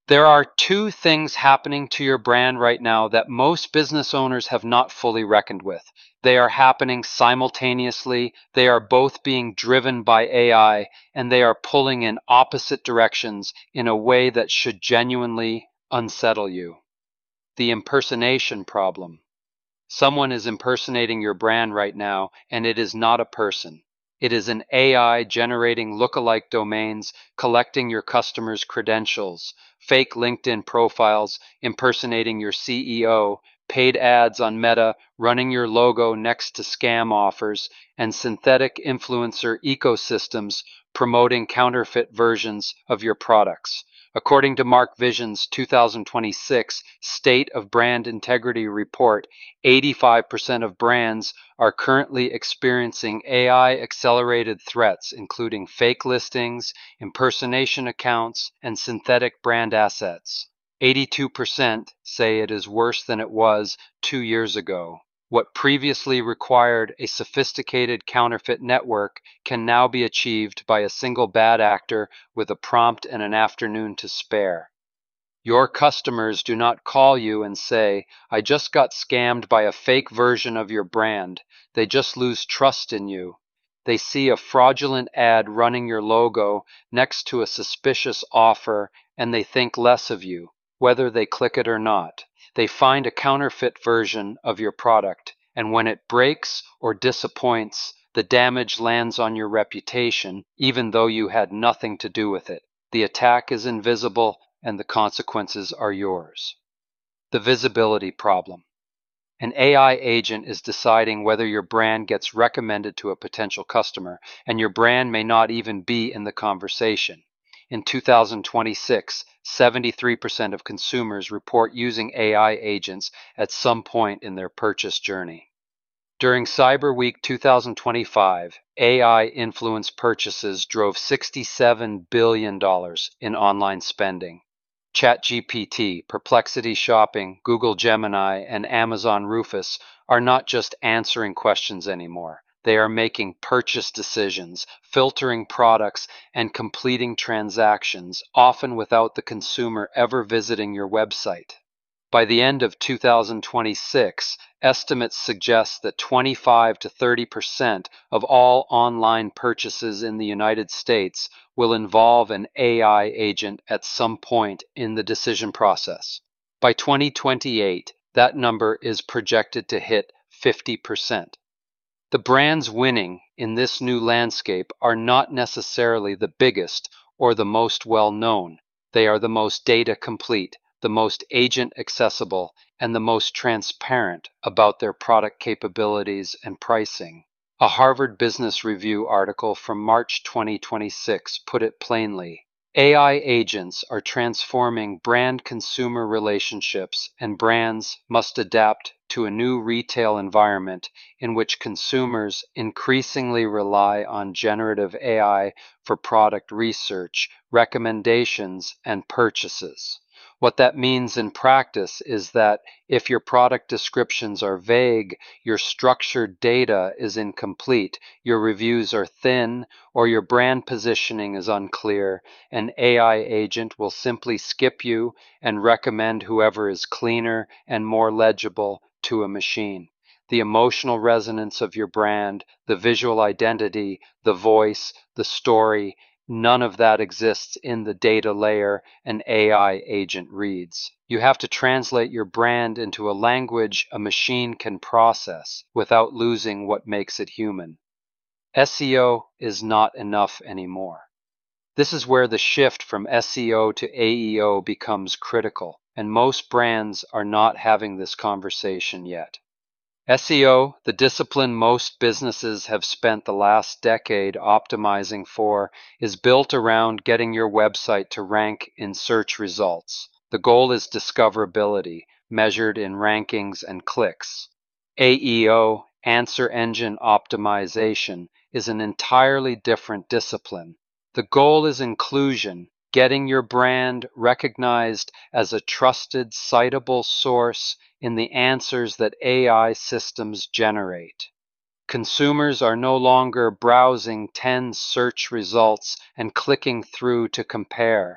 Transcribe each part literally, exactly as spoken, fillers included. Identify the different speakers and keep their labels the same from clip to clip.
Speaker 1: There are two things happening to your brand right now that most business owners have not fully reckoned with. They are happening simultaneously, they are both being driven by A I, and they are pulling in opposite directions in a way that should genuinely unsettle you. The impersonation problem. Someone is impersonating your brand right now, and it is not a person. It is an A I generating lookalike domains, collecting your customers' credentials, fake LinkedIn profiles, impersonating your C E O, paid ads on Meta, running your logo next to scam offers, and synthetic influencer ecosystems promoting counterfeit versions of your products. According to Mark Vision's two thousand twenty-six State of Brand Integrity Report, eighty-five percent of brands are currently experiencing A I-accelerated threats, including fake listings, impersonation accounts, and synthetic brand assets. eighty-two percent say it is worse than it was two years ago. What previously required a sophisticated counterfeit network can now be achieved by a single bad actor with a prompt and an afternoon to spare. Your customers do not call you and say, "I just got scammed by a fake version of your brand." They just lose trust in you. They see a fraudulent ad running your logo next to a suspicious offer, and they think less of you, whether they click it or not. They find a counterfeit version of your product, and when it breaks or disappoints, the damage lands on your reputation, even though you had nothing to do with it. The attack is invisible, and the consequences are yours. The visibility problem. An A I agent is deciding whether your brand gets recommended to a potential customer, and your brand may not even be in the conversation. In two thousand twenty-six, seventy-three percent of consumers report using A I agents at some point in their purchase journey. During Cyber Week two thousand twenty-five, A I-influenced purchases drove sixty-seven billion dollars in online spending. ChatGPT, Perplexity Shopping, Google Gemini, and Amazon Rufus are not just answering questions anymore. They are making purchase decisions, filtering products, and completing transactions, often without the consumer ever visiting your website. By the end of two thousand twenty-six, estimates suggest that twenty-five to thirty percent of all online purchases in the United States will involve an A I agent at some point in the decision process. By twenty twenty-eight, that number is projected to hit fifty percent. The brands winning in this new landscape are not necessarily the biggest or the most well-known. They are the most data complete, the most agent accessible, and the most transparent about their product capabilities and pricing. A Harvard Business Review article from March twenty twenty-six put it plainly. A I agents are transforming brand-consumer relationships, and brands must adapt to a new retail environment in which consumers increasingly rely on generative A I for product research, recommendations, and purchases. What that means in practice is that if your product descriptions are vague, your structured data is incomplete, your reviews are thin, or your brand positioning is unclear, an A I agent will simply skip you and recommend whoever is cleaner and more legible to a machine. The emotional resonance of your brand, the visual identity, the voice, the story, none of that exists in the data layer an A I agent reads. You have to translate your brand into a language a machine can process without losing what makes it human. S E O is not enough anymore. This is where the shift from S E O to A E O becomes critical, and most brands are not having this conversation yet. S E O, the discipline most businesses have spent the last decade optimizing for, is built around getting your website to rank in search results. The goal is discoverability, measured in rankings and clicks. A E O, answer engine optimization, is an entirely different discipline. The goal is inclusion, getting your brand recognized as a trusted, citable source in the answers that A I systems generate. Consumers are no longer browsing ten search results and clicking through to compare.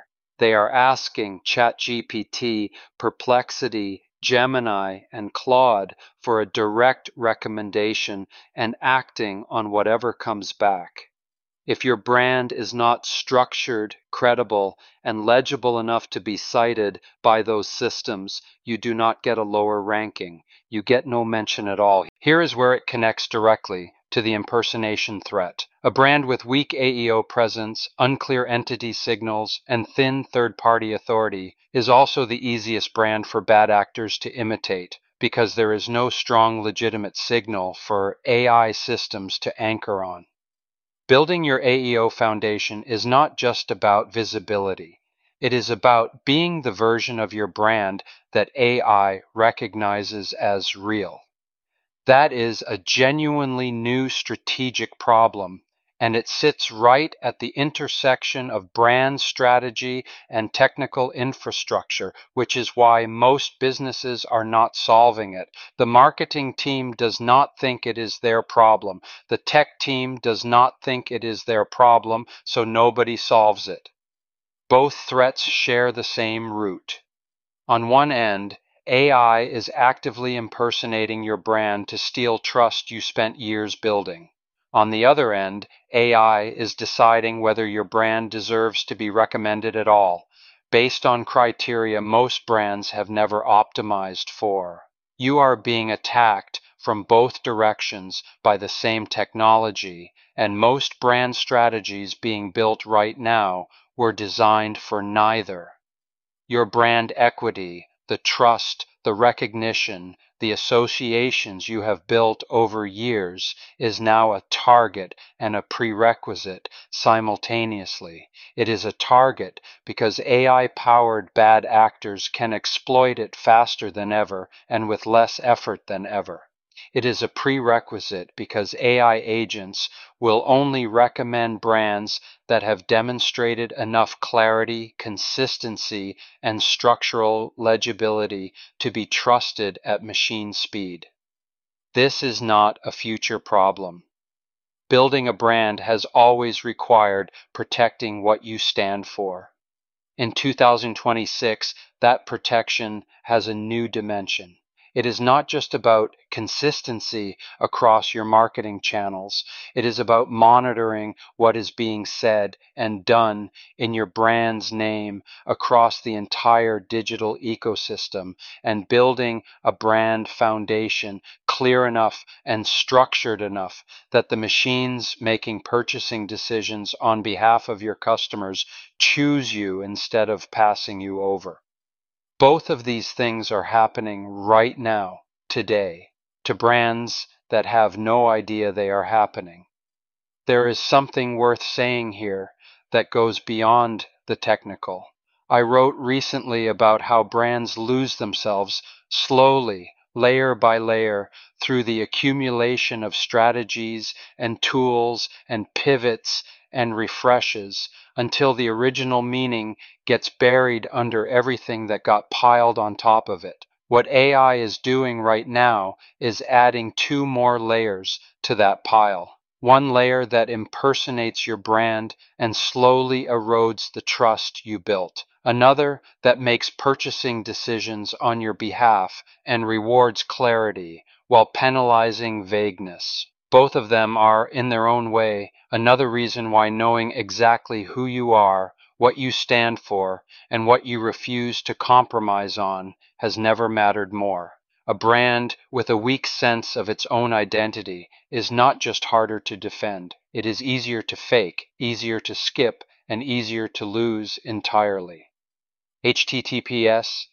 Speaker 1: They are asking ChatGPT, Perplexity, Gemini, and Claude for a direct recommendation and acting on whatever comes back. If your brand is not structured, credible, and legible enough to be cited by those systems, you do not get a lower ranking. You get no mention at all. Here is where it connects directly to the impersonation threat. A brand with weak A E O presence, unclear entity signals, and thin third-party authority is also the easiest brand for bad actors to imitate, because there is no strong legitimate signal for A I systems to anchor on. Building your A E O foundation is not just about visibility. It is about being the version of your brand that A I recognizes as real. That is a genuinely new strategic problem, and it sits right at the intersection of brand strategy and technical infrastructure, which is why most businesses are not solving it. The marketing team does not think it is their problem. The tech team does not think it is their problem, so nobody solves it. Both threats share the same root. On one end, A I is actively impersonating your brand to steal trust you spent years building. On the other end, A I is deciding whether your brand deserves to be recommended at all, based on criteria most brands have never optimized for. You are being attacked from both directions by the same technology, and most brand strategies being built right now were designed for neither. Your brand equity, the trust, the recognition, the associations you have built over years is now a target and a prerequisite simultaneously. It is a target because A I-powered bad actors can exploit it faster than ever and with less effort than ever. It is a prerequisite because A I agents will only recommend brands that have demonstrated enough clarity, consistency, and structural legibility to be trusted at machine speed. This is not a future problem. Building a brand has always required protecting what you stand for. In two thousand twenty-six, that protection has a new dimension. It is not just about consistency across your marketing channels. It is about monitoring what is being said and done in your brand's name across the entire digital ecosystem and building a brand foundation clear enough and structured enough that the machines making purchasing decisions on behalf of your customers choose you instead of passing you over. Both of these things are happening right now, today, to brands that have no idea they are happening. There is something worth saying here that goes beyond the technical. I wrote recently about how brands lose themselves slowly, layer by layer, through the accumulation of strategies and tools and pivots and refreshes until the original meaning gets buried under everything that got piled on top of it. What A I is doing right now is adding two more layers to that pile. One layer that impersonates your brand and slowly erodes the trust you built. Another that makes purchasing decisions on your behalf and rewards clarity while penalizing vagueness. Both of them are, in their own way, another reason why knowing exactly who you are, what you stand for, and what you refuse to compromise on has never mattered more. A brand with a weak sense of its own identity is not just harder to defend. It is easier to fake, easier to skip, and easier to lose entirely. H T T P S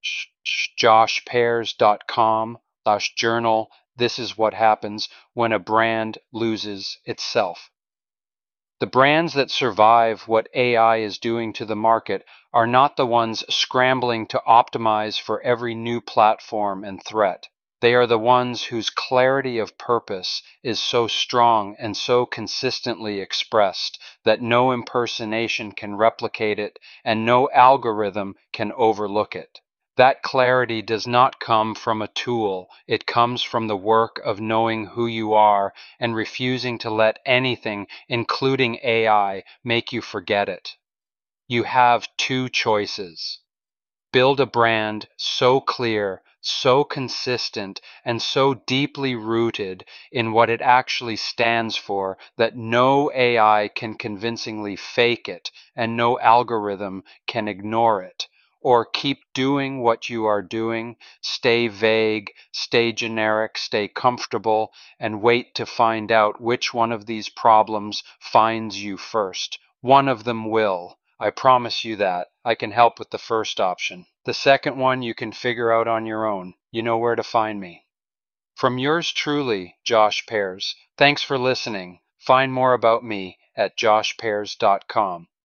Speaker 1: josh pears dot com slash journal. This is what happens when a brand loses itself. The brands that survive what A I is doing to the market are not the ones scrambling to optimize for every new platform and threat. They are the ones whose clarity of purpose is so strong and so consistently expressed that no impersonation can replicate it and no algorithm can overlook it. That clarity does not come from a tool. It comes from the work of knowing who you are and refusing to let anything, including A I, make you forget it. You have two choices. Build a brand so clear, so consistent, and so deeply rooted in what it actually stands for that no A I can convincingly fake it and no algorithm can ignore it. Or keep doing what you are doing, stay vague, stay generic, stay comfortable, and wait to find out which one of these problems finds you first. One of them will. I promise you that. I can help with the first option. The second one you can figure out on your own. You know where to find me. From yours truly, Josh Pears. Thanks for listening. Find more about me at josh pears dot com.